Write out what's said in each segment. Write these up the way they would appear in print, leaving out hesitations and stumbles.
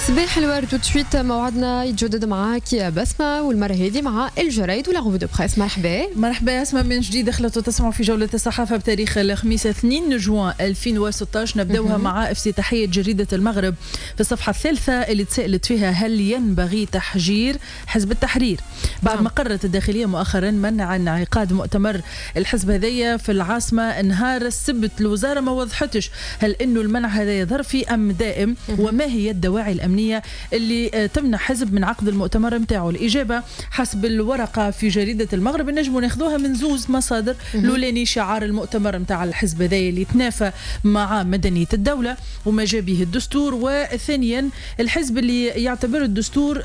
صباح الورد وتشويت موعدنا يتجدد معاك يا بسمة، والمرة هذه مع الجرايد ولا غوفي دو بريس. مرحبا مرحبا اسماء من جديد. دخلت وتسمعوا في جولة الصحافة بتاريخ الخميس 2 جوان 2016. نبداوها مع افتتاحية جريدة المغرب في الصفحة الثالثة اللي تسألت فيها هل ينبغي تحجير حزب التحرير بعد ما قررت الداخلية مؤخرا منع انعقاد مؤتمر الحزب هذايا في العاصمة نهار السبت. الوزارة ما وضحتش هل انه المنع هذايا ظرفي ام دائم، وما هي الدواعي الأمنية اللي تمنع حزب من عقد المؤتمر متاعه. الإجابة حسب الورقة في جريدة المغرب نجموا ناخذوها من زوز مصادر. الأولاني شعار المؤتمر متاع الحزب هذا اللي يتنافى مع مدنية الدولة وما جاء به الدستور، وثانيا الحزب اللي يعتبر الدستور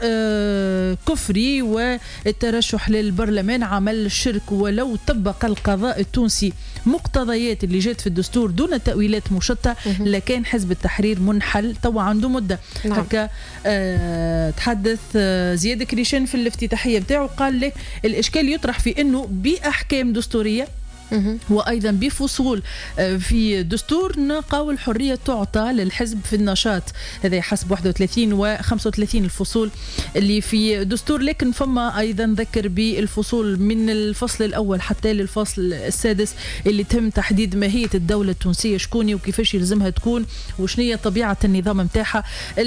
كفري والترشح للبرلمان عمل شرك، ولو طبق القضاء التونسي مقتضيات اللي جات في الدستور دون تأويلات مشتة لكان حزب التحرير منحل توا عنده مدة. هكا تحدث زياد كريشان في الافتتاحية بتاعه، قال لك الإشكال يطرح في أنه بأحكام دستورية وأيضا بفصول في دستور نقاو الحرية تعطى للحزب في النشاط. هذا حسب 31 و 35 الفصول اللي في دستور، لكن فما أيضا ذكر بالفصول من الفصل الأول حتى للفصل السادس اللي تم تحديد ماهية الدولة التونسية شكوني وكيفاش يلزمها تكون وشنية طبيعة النظام متاعها.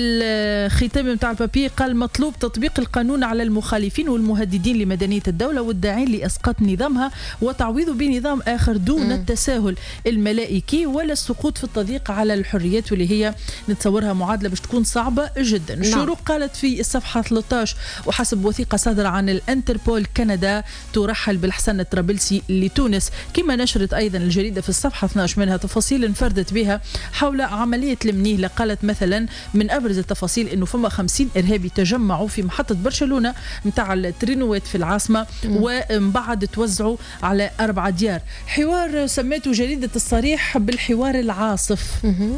الختام متاع البابي قال مطلوب تطبيق القانون على المخالفين والمهددين لمدنية الدولة والداعين لإسقاط نظامها وتعويضه بنظام آخر دون التساهل الملائكي ولا السقوط في التضييق على الحريات، واللي هي نتصورها معادلة باش تكون صعبة جدا. الشروق قالت في الصفحة 13 وحسب وثيقة صادرة عن الانتربول كندا ترحل بالحسن الطرابلسي لتونس، كما نشرت أيضا الجريدة في الصفحة 12 منها تفاصيل انفردت بها حول عملية المنيهلة. قالت مثلا من أبرز التفاصيل أنه فما 50 إرهابي تجمعوا في محطة برشلونة متاع الترينوات في العاصمة ومن بعد توزعوا على 4 ديار. حوار سميته جريدة الصريح بالحوار العاصف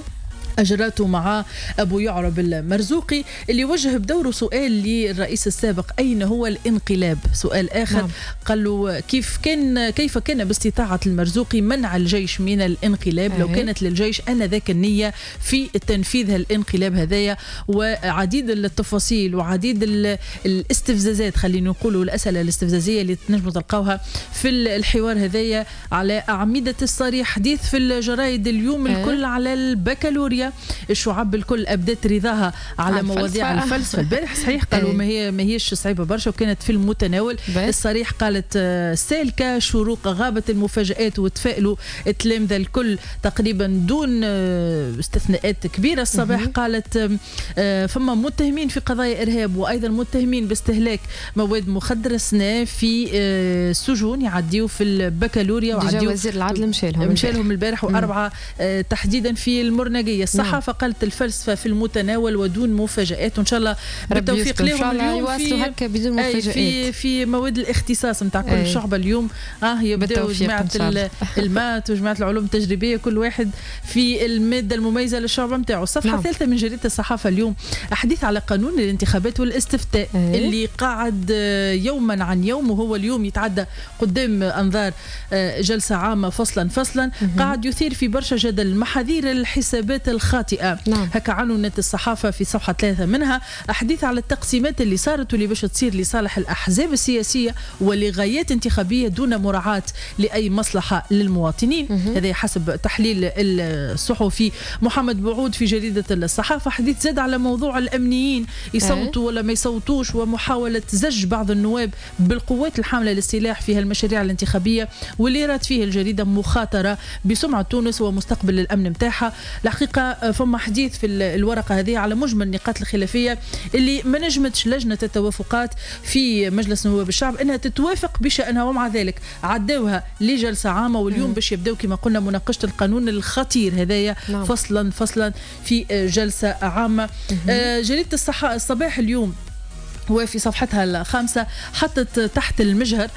أجراته مع أبو يعرب المرزوقي اللي وجه بدوره سؤال للرئيس السابق أين هو الانقلاب. سؤال آخر قال له كيف كان باستطاعة المرزوقي منع الجيش من الانقلاب لو كانت للجيش آنذاك النية في تنفيذ الانقلاب هذايا، وعديد التفاصيل وعديد الاستفزازات خلينا نقولوا الأسئلة الاستفزازية اللي تنجموا تلقاوها في الحوار هذايا على أعمدة الصريح. حديث في الجرايد اليوم الكل على البكالوريا، الشعب الكل أبدت رضاها على مواضيع الفلسفة البارح. صحيح قالوا ما هيش صعيبة برشا وكانت في المتناول. الصريح قالت سالكة. شروق غابت المفاجآت وتفائلوا التلامذة الكل تقريبا دون استثناءات كبيرة. الصباح قالت فما متهمين في قضايا إرهاب وأيضا متهمين باستهلاك مواد مخدرة سنة في السجون يعديوا في البكالوريا وعديوا وزير العدل مشالهم البارح وأربعة تحديدا في المرنقية. الصحافة قالت الفلسفة في المتناول ودون مفاجآت، وإن شاء الله بالتوفيق لهم اليوم في مواد الاختصاص نتاع كل شعبة اليوم. يبداو جماعة المات وجماعة العلوم التجريبية كل واحد في المادة المميزة للشعبة نتاعو. الصفحة الثالثة من جريدة الصحافة اليوم أحاديث على قانون الانتخابات والاستفتاء اللي قاعد يوما عن يوم، وهو اليوم يتعدى قدام أنظار جلسة عامة فصلا قاعد يثير في برشا جدل محاذير الحسابات الخاطئة. هكا عنونت الصحافة في صفحة 3 منها أحاديث على التقسيمات اللي صارت واللي باش تصير لصالح الأحزاب السياسية ولغايات انتخابية دون مراعاة لأي مصلحة للمواطنين. هذا حسب تحليل الصحفي محمد بعود في جريدة الصحافة. حديث زاد على موضوع الأمنيين يصوتوا ولا ما يصوتوش ومحاولة زج بعض النواب بالقوات الحاملة للسلاح في هالمشاريع الانتخابية، واللي رات فيه الجريدة مخاطرة بسمعة تونس ومستقبل الأمن متاعها. الحقيقة فما حديث في الورقة هذه على مجمل النقاط الخلافية اللي ما نجمتش لجنة التوافقات في مجلس نواب الشعب انها تتوافق بشأنها، ومع ذلك عداوها لجلسة عامة واليوم باش يبداو كما قلنا مناقشة القانون الخطير هذايا فصلا في جلسة عامة. جريدة الصباح اليوم وفي صفحتها 5 حطت تحت المجهر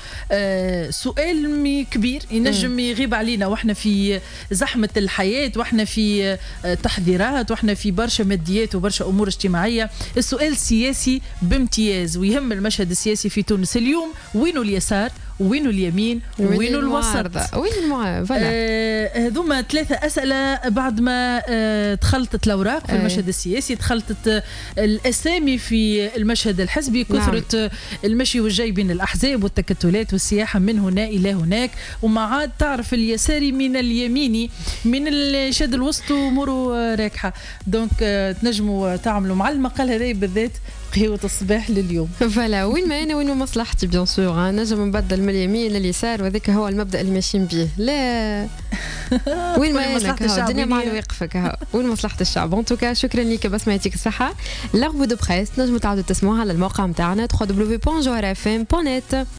سؤال كبير ينجم يغيب علينا واحنا في زحمة الحياة واحنا في تحذيرات واحنا في برشا ماديات وبرشا أمور اجتماعية. السؤال سياسي بامتياز ويهم المشهد السياسي في تونس اليوم. وينه اليسار وينه اليمين وينه الوسط وين هذوما 3 أسئلة بعد ما تخلطت الأوراق في المشهد السياسي، تخلطت الأسامي في المشهد الحزبي، كثرة المشي والجاي بين الأحزاب والتكتلات والسياحة من هنا إلى هناك، وما عاد تعرف اليساري من اليميني من الشاد الوسط ومرو راكحة. دونك تنجموا تعملوا مع المقال هذا بالذات قهوة الصباح لليوم. فوالا وين ما انا وين ما مصلحتي بيان سور، نجم نبدل من اليمين لليسار وهذاك هو المبدا اللي ماشيين به. لا وين ما انا الدنيا مع وقفك وين مصلحه الشعب. ان توكا شكرا لك بسمه، يعطيك الصحه. لا ريفو دو بريس نجموا تعاودوا تسمعوها على الموقع نتاعنا www.johorfm.net.